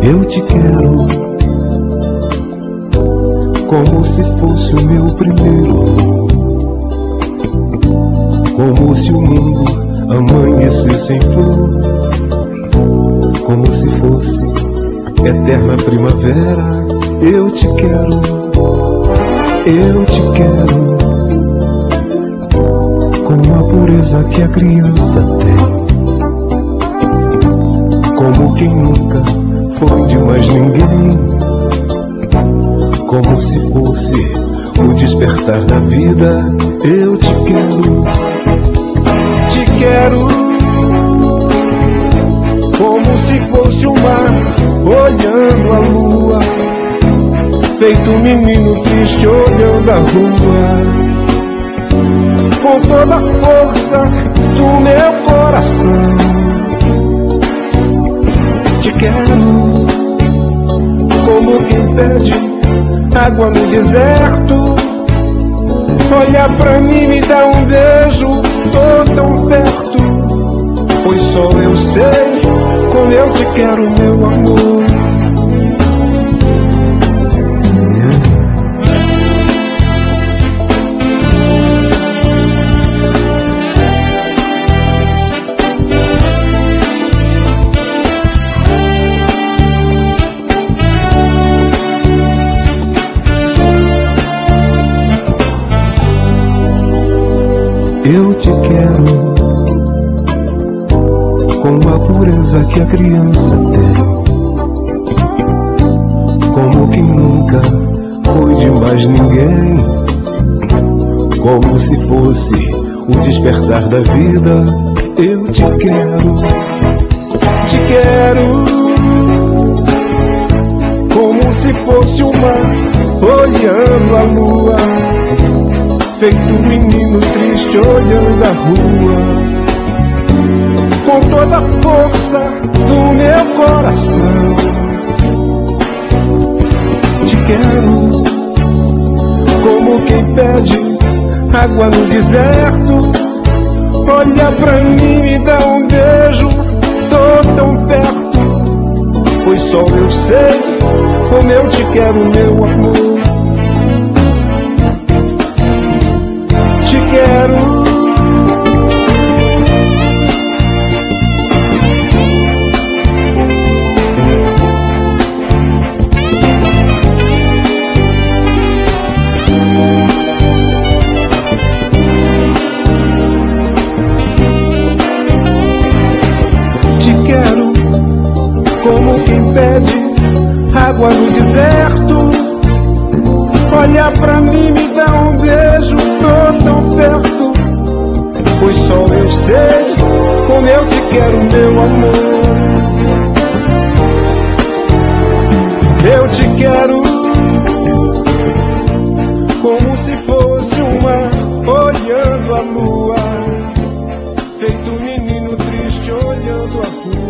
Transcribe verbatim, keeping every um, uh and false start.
Eu te quero como se fosse o meu primeiro amor, como se o mundo amanhecesse em flor, como se fosse eterna primavera. Eu te quero, eu te quero com a pureza que a criança tem, como quem nunca foi de mais ninguém, como se fosse o despertar da vida. Eu te quero, te quero como se fosse o mar olhando a lua, feito um menino triste olhando a rua, com toda a força do meu coração. Te quero como quem pede água no deserto, olha pra mim, me dá um beijo, tô tão perto, pois só eu sei como eu te quero, meu amor. Eu te quero com a pureza que a criança tem, como quem nunca foi de mais ninguém, como se fosse o despertar da vida. Eu te quero, te quero como se fosse o mar olhando a lua, feito um menino triste olhando a rua, com toda a força do meu coração. Te quero como quem pede água no deserto, olha pra mim, me dá um beijo, tô tão perto, pois só eu sei como eu te quero, meu amor. Quero te quero como quem pede água no deserto, olha pra mim, me dá um beijo, tô tão perto, pois só eu sei como eu te quero, meu amor. Eu te quero como se fosse um mar olhando a lua, feito um menino triste olhando a rua.